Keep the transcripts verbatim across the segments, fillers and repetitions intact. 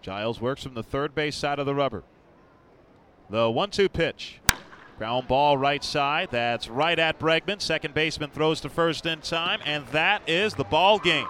Giles works from the third base side of the rubber. The one two pitch. Ground ball right side. That's right at Bregman. Second baseman throws to first in time, and that is the ball game.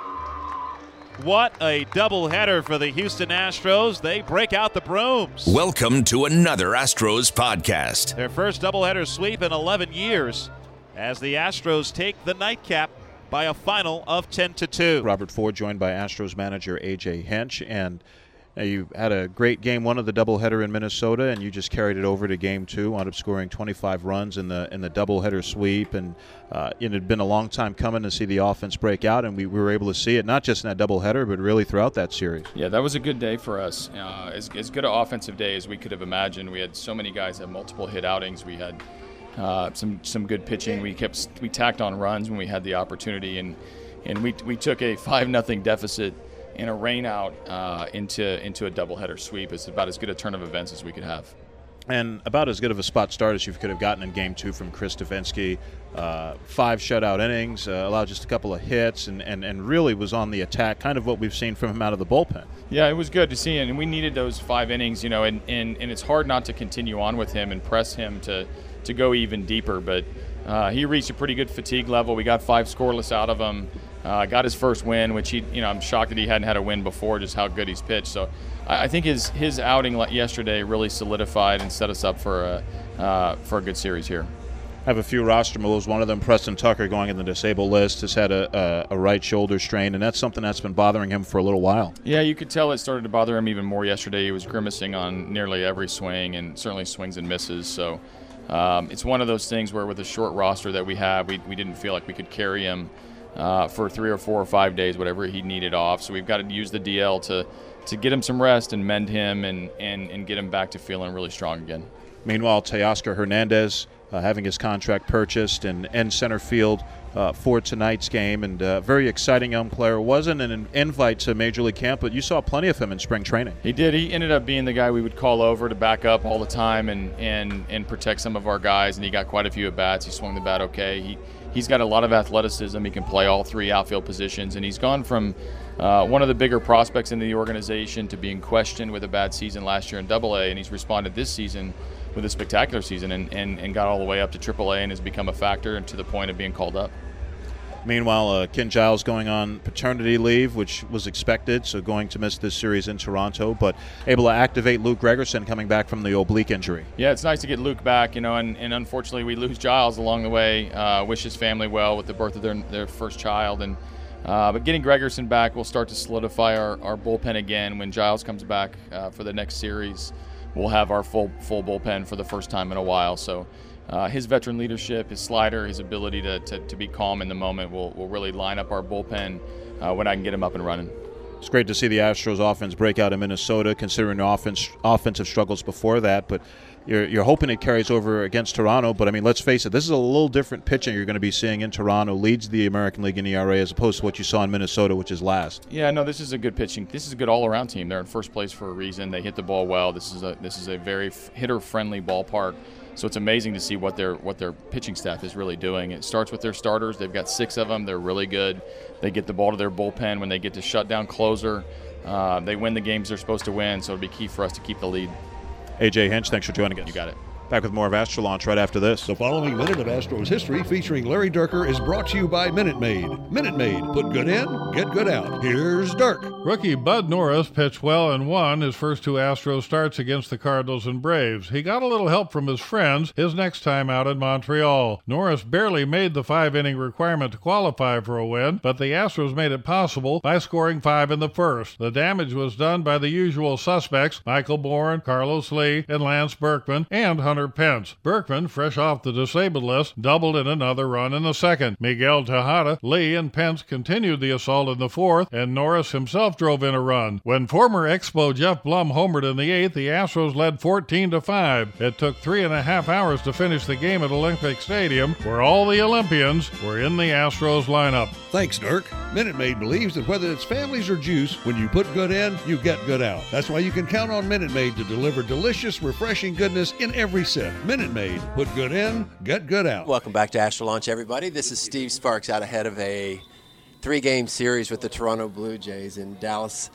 What a doubleheader for the Houston Astros. They break out the brooms. Welcome to another Astros podcast. Their first doubleheader sweep in eleven years as the Astros take the nightcap by a final of ten to two. Robert Ford joined by Astros manager A J Hinch, and you had a great game one of the doubleheader in Minnesota, and you just carried it over to game two, wound up scoring twenty-five runs in the in the doubleheader sweep, and uh, it had been a long time coming to see the offense break out, and we, we were able to see it not just in that doubleheader, but really throughout that series. Yeah, that was a good day for us. Uh, as, as good an offensive day as we could have imagined. We had so many guys have multiple hit outings. We had uh, some some good pitching. We kept we tacked on runs when we had the opportunity, and and we we took a five nothing deficit in a rain out uh, into into a doubleheader sweep. It's about as good a turn of events as we could have. And about as good of a spot start as you could have gotten in game two from Chris Devenski. Uh, five shutout innings, uh, allowed just a couple of hits, and, and, and really was on the attack, kind of what we've seen from him out of the bullpen. Yeah, it was good to see, and we needed those five innings, you know, and, and, and it's hard not to continue on with him and press him to, to go even deeper, but uh, he reached a pretty good fatigue level. We got five scoreless out of him. Uh, got his first win, which he, you know, I'm shocked that he hadn't had a win before, just how good he's pitched. So I, I think his his outing yesterday really solidified and set us up for a uh, for a good series here. I have a few roster moves. One of them, Preston Tucker, going in the disabled list, has had a, a, a right shoulder strain, and that's something that's been bothering him for a little while. Yeah, you could tell it started to bother him even more yesterday. He was grimacing on nearly every swing, and certainly swings and misses. So um, it's one of those things where with a short roster that we have, we we didn't feel like we could carry him Uh, for three or four or five days, whatever he needed off. So we've got to use the D L to to get him some rest and mend him and, and, and get him back to feeling really strong again. Meanwhile, Teoscar Hernandez uh, having his contract purchased and in center field uh, for tonight's game, and uh, very exciting young player. Wasn't an invite to Major League Camp, but you saw plenty of him in spring training. He did. He ended up being the guy we would call over to back up all the time and, and, and protect some of our guys, and he got quite a few at-bats. He swung the bat okay. He He's got a lot of athleticism. He can play all three outfield positions, and he's gone from uh, one of the bigger prospects in the organization to being questioned with a bad season last year in Double A, and he's responded this season with a spectacular season and, and, and got all the way up to Triple A and has become a factor and to the point of being called up. Meanwhile, uh, Ken Giles going on paternity leave, which was expected, so going to miss this series in Toronto, but able to activate Luke Gregerson coming back from the oblique injury. Yeah, it's nice to get Luke back, you know, and, and unfortunately we lose Giles along the way. Uh, wish his family well with the birth of their their first child, and uh, but getting Gregerson back will start to solidify our, our bullpen again. When Giles comes back uh, for the next series, we'll have our full full bullpen for the first time in a while. So. Uh, his veteran leadership, his slider, his ability to, to, to be calm in the moment will, will really line up our bullpen uh, when I can get him up and running. It's great to see the Astros offense break out in Minnesota, considering the offense, offensive struggles before that, but you're, you're hoping it carries over against Toronto. But, I mean, let's face it, this is a little different pitching you're going to be seeing in Toronto. Leads the American League in E R A as opposed to what you saw in Minnesota, which is last. Yeah, no, this is a good pitching. This is a good all-around team. They're in first place for a reason. They hit the ball well. This is a this is a very hitter-friendly ballpark. So it's amazing to see what their what their pitching staff is really doing. It starts with their starters. They've got six of them. They're really good. They get the ball to their bullpen when they get to shut down closer. Uh, they win the games they're supposed to win, so it'll be key for us to keep the lead. A J Hinch, thanks for joining us. You got it. Back with more of Astro Launch right after this. The following minute of Astros history featuring Larry Dierker is brought to you by Minute Maid. Minute Maid, put good in, get good out. Here's Dirk. Rookie Bud Norris pitched well and won his first two Astros starts against the Cardinals and Braves. He got a little help from his friends his next time out in Montreal. Norris barely made the five-inning requirement to qualify for a win, but the Astros made it possible by scoring five in the first. The damage was done by the usual suspects, Michael Bourn, Carlos Lee, and Lance Berkman, and Hunter Pence. Berkman, fresh off the disabled list, doubled in another run in the second. Miguel Tejada, Lee, and Pence continued the assault in the fourth, and Norris himself drove in a run. When former Expo Jeff Blum homered in the eighth, the Astros led fourteen to five. It took three and a half hours to finish the game at Olympic Stadium, where all the Olympians were in the Astros lineup. Thanks, Dirk. Minute Maid believes that whether it's families or juice, when you put good in, you get good out. That's why you can count on Minute Maid to deliver delicious, refreshing goodness in every sip. Minute Maid, put good in, get good out. Welcome back to Astro Launch, everybody. This is Steve Sparks out ahead of a three-game series with the Toronto Blue Jays in Dallas.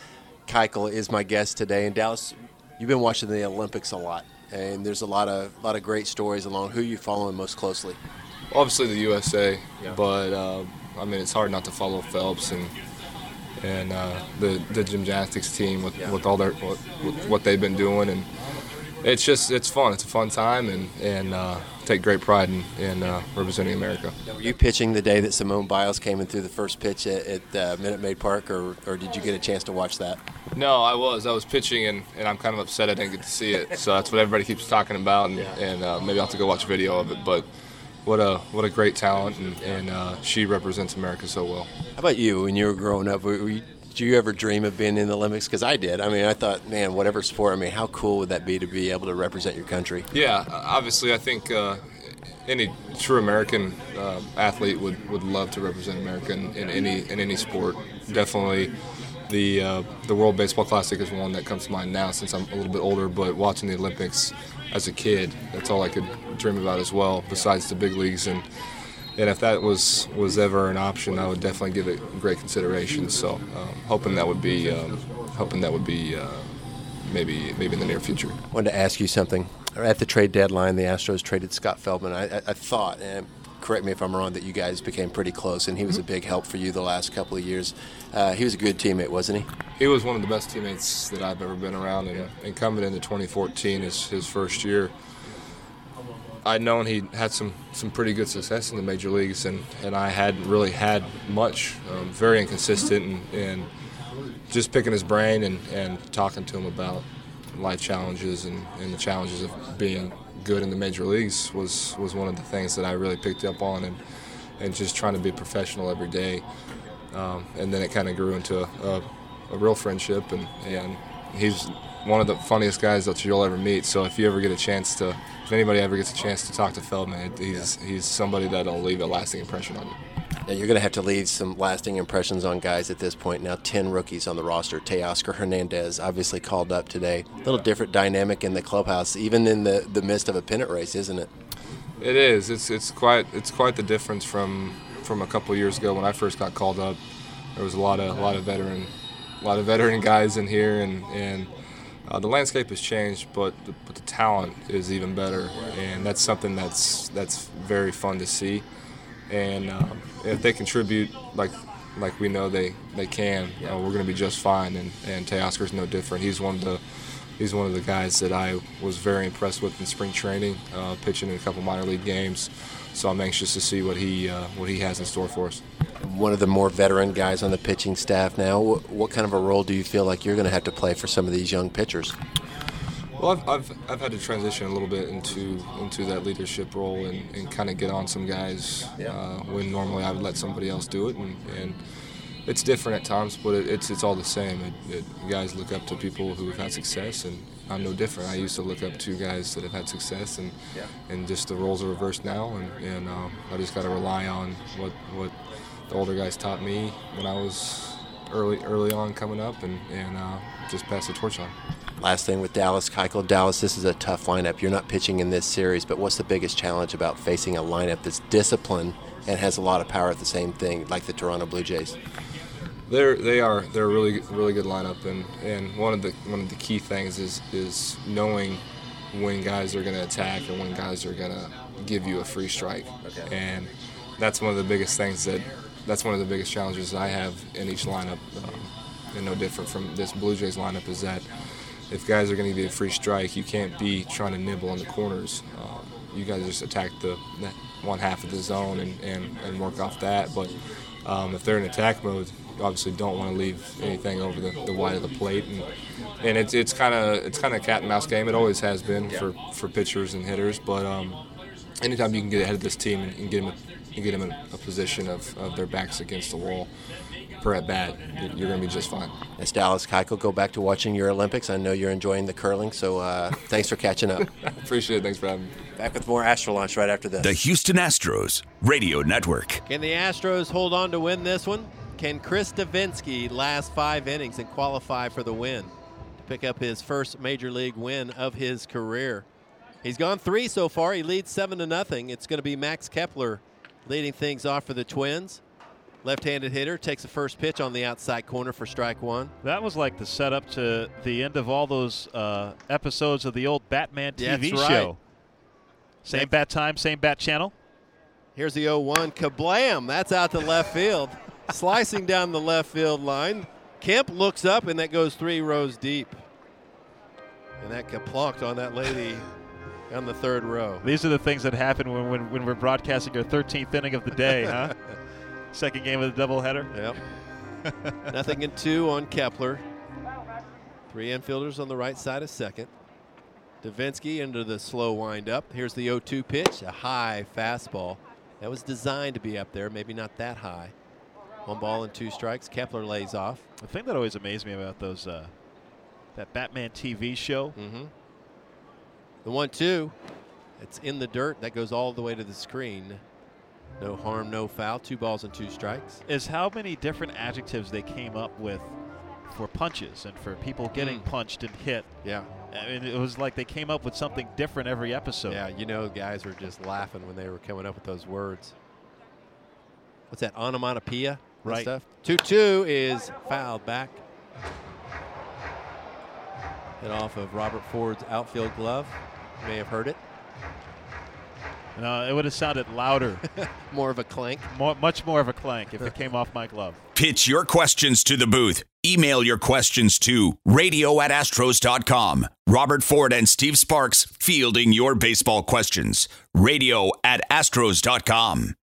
Keuchel is my guest today. And Dallas, you've been watching the Olympics a lot, and there's a lot of a lot of great stories along. Who are you following most closely? Obviously the U S A, Yeah. but uh, I mean it's hard not to follow Phelps and and uh, the the gymnastics team with, Yeah. with all their what, with what they've been doing, and it's just it's fun. It's a fun time, and and uh, take great pride in, in uh, representing America. Now, were you pitching the day that Simone Biles came in through the first pitch at, at uh, Minute Maid Park, or, or did you get a chance to watch that? No, I was. I was pitching, and, and I'm kind of upset I didn't get to see it. So that's what everybody keeps talking about, and, and uh, maybe I'll have to go watch a video of it. But what a what a great talent, and, and uh, she represents America so well. How about you when you were growing up? Were, were you, did you ever dream of being in the Olympics? Because I did. I mean, I thought, man, whatever sport, I mean, how cool would that be to be able to represent your country? Yeah, obviously I think uh, any true American uh, athlete would, would love to represent America in, in any in any sport. Definitely the uh, the World Baseball Classic is one that comes to mind now since I'm a little bit older, but watching the Olympics as a kid, that's all I could dream about as well, besides the big leagues. And and if that was, was ever an option, I would definitely give it great consideration. So um, hoping that would be um, hoping that would be uh, maybe maybe in the near future. I wanted to ask you something. At the trade deadline, the Astros traded Scott Feldman. I, I, I thought, and correct me if I'm wrong, that you guys became pretty close, and he was a big help for you the last couple of years. Uh, he was a good teammate, wasn't he? He was one of the best teammates that I've ever been around, and, and coming into twenty fourteen as his first year, I'd known he had some, some pretty good success in the major leagues, and, and I hadn't really had much, um, very inconsistent, and, and just picking his brain and, and talking to him about life challenges and, and the challenges of being good in the major leagues was, was one of the things that I really picked up on, and, and just trying to be professional every day. Um, and then it kind of grew into a, a, a real friendship, and, and he's one of the funniest guys that you'll ever meet. So if you ever get a chance to, if anybody ever gets a chance to talk to Feldman, he's he's somebody that'll leave a lasting impression on you. Yeah, you're going to have to leave some lasting impressions on guys at this point. Now, ten rookies on the roster. Teoscar Hernandez obviously called up today. A little different dynamic in the clubhouse, even in the, the midst of a pennant race, isn't it? It is. It's it's quite it's quite the difference from from a couple of years ago when I first got called up. There was a lot of a lot of veteran, a lot of veteran guys in here, and and uh, the landscape has changed, but the, but the talent is even better, and that's something that's that's very fun to see. And um, if they contribute like like we know they they can, uh, we're going to be just fine. And and Teoscar's no different. He's one of the he's one of the guys that I was very impressed with in spring training, uh, pitching in a couple minor league games. So I'm anxious to see what he uh, what he has in store for us. One of the more veteran guys on the pitching staff now. What, what kind of a role do you feel like you're going to have to play for some of these young pitchers? Well, I've, I've, I've had to transition a little bit into into that leadership role and, and kind of get on some guys uh, when normally I would let somebody else do it. And, and it's different at times, but it, it's it's all the same. It, it, guys look up to people who have had success, and I'm no different. I used to look up to guys that have had success, and yeah. and just the roles are reversed now, and, and um, I just got to rely on what what the older guys taught me when I was early early on coming up, and, and uh, just pass the torch on. Last thing with Dallas Keuchel. Dallas, this is a tough lineup. You're not pitching in this series, but what's the biggest challenge about facing a lineup that's disciplined and has a lot of power at the same thing, like the Toronto Blue Jays? They're they are they're a really really good lineup, and, and one of the one of the key things is is knowing when guys are going to attack and when guys are going to give you a free strike. Okay. And that's one of the biggest things that that's one of the biggest challenges I have in each lineup, um, and no different from this Blue Jays lineup, is that if guys are going to give you a free strike, you can't be trying to nibble on the corners. Um, you guys just attack the one half of the zone and, and, and work off that. But um, if they're in attack mode, you obviously don't want to leave anything over the, the wide of the plate. And, and it's it's kind of it's kind of a cat and mouse game. It always has been yeah. for, for pitchers and hitters. But um, anytime you can get ahead of this team and, and get them a, and get them in a position of, of their backs against the wall per at bat, you're going to be just fine. As Dallas Keuchel, go back to watching your Olympics. I know you're enjoying the curling, so uh, thanks for catching up. Appreciate it. Thanks for having me. Back with more Astro Launch right after this. The Houston Astros Radio Network. Can the Astros hold on to win this one? Can Chris Davinsky last five innings and qualify for the win to pick up his first major league win of his career? He's gone three so far. He leads seven to nothing. It's going to be Max Kepler leading things off for the Twins. Left-handed hitter takes the first pitch on the outside corner for strike one. That was like the setup to the end of all those uh, episodes of the old Batman T V That's show. right. Same Next. bat time, same bat channel. Here's the oh one. Kablam! That's out to left field. Slicing down the left field line. Kemp looks up, and that goes three rows deep. And that kaplonked on that lady on the third row. These are the things that happen when, when, when we're broadcasting our thirteenth inning of the day, huh? Second game of the doubleheader. Yep. Nothing in two on Kepler. Three infielders on the right side of second. Davinsky into the slow windup. Here's the oh two pitch, a high fastball. That was designed to be up there, maybe not that high. One ball and two strikes. Kepler lays off. The thing that always amazed me about those, uh, that Batman T V show. Mm-hmm. The one two, it's in the dirt. That goes all the way to the screen. No harm, no foul. Two balls and two strikes. Is how many different adjectives they came up with for punches and for people getting Mm. punched and hit. Yeah. I mean, it was like they came up with something different every episode. Yeah, you know, guys were just laughing when they were coming up with those words. What's that, onomatopoeia? and Right. Stuff? two two is fouled back. Hit off of Robert Ford's outfield glove. You may have heard it. No, it would have sounded louder. More of a clank. More, much more of a clank if it came off my glove. Pitch your questions to the booth. Email your questions to radio at astros dot com. Robert Ford and Steve Sparks fielding your baseball questions. radio at astros dot com.